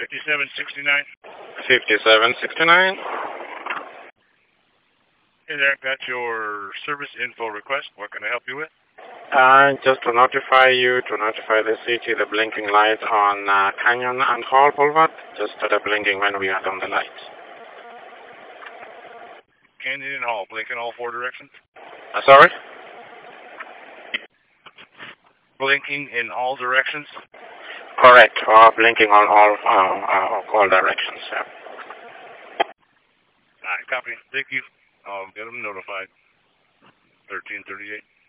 5769. 5769. Hey there, got your service info request. What can I help you with? Just to notify you, to notify the city, the blinking lights on Canyon and Hall Boulevard just started blinking when we are on the lights. Canyon and Hall, blink in all four directions? Sorry? Blinking in all directions? Correct, blinking on all directions, yeah. Alright, copy. Thank you. I'll get them notified. 1338.